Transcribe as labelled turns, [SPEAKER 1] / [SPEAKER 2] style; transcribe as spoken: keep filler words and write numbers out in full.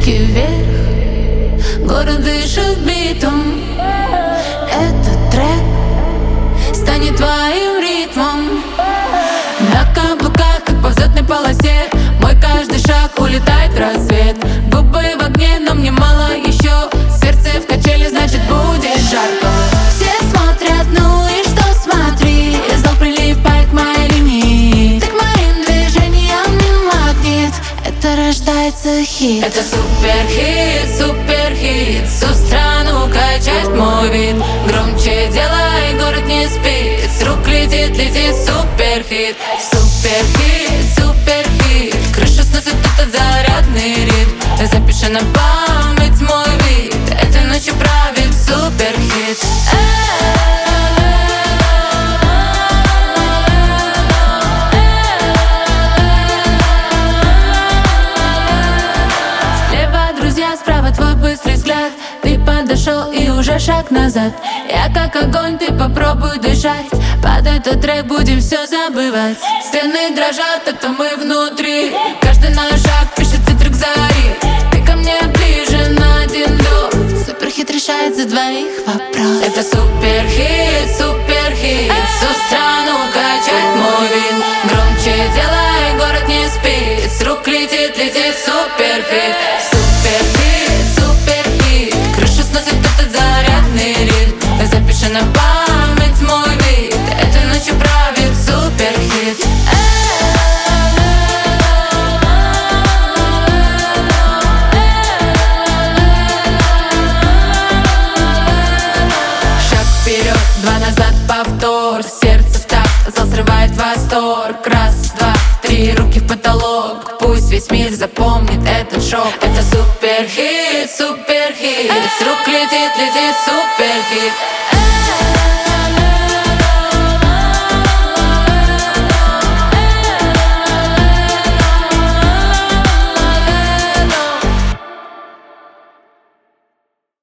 [SPEAKER 1] Руки вверх, город дышит битом. Этот трек станет твоим ритмом. На каблуках, как по взлетной полосе, мой каждый шаг улетает в рассвет. Губы в огне, но мне мало еще. Сердце в качели, значит будет жарко. Все смотрят, ну и что, смотри. Знал, прилипай к моей линии. Ты к моим движениям не магнит. Это рождается хит. Это суперхит, суперхит. Всю страну качает мой вид. Громче делай, город не спит. С рук летит, летит суперхит. Суперхит, суперхит. Крышу сносит этот зарядный ритм. Запиши на память мой вид. Этой ночью правит суперхит. Слева друзья, справа твой быстрый взгляд. Ты подошел и уже шаг назад. Я как огонь, ты попробуй дышать. Под этот трек будем все забывать. Стены дрожат, это мы внутри. Каждый наш шаг пишет трек зари. Ты ко мне ближе на один вдох. Суперхит решает за двоих вопрос. Это суперхит, суперхит. Всю страну качает мой вид. Громче делай, город не спит. С рук летит, летит суперхит. Суперхит, суперхит. Крышу сносит этот зарядный ритм. Запиши на память мой вид. Этой ночью правит суперхит. Шаг вперед, два назад, повтор. Сердце в такт, зал срывает восторг. Раз, два, три, руки в потолок. Пусть весь мир запомнит этот шок. Это суперхит, суперхит. С рук летит, летит суперхит.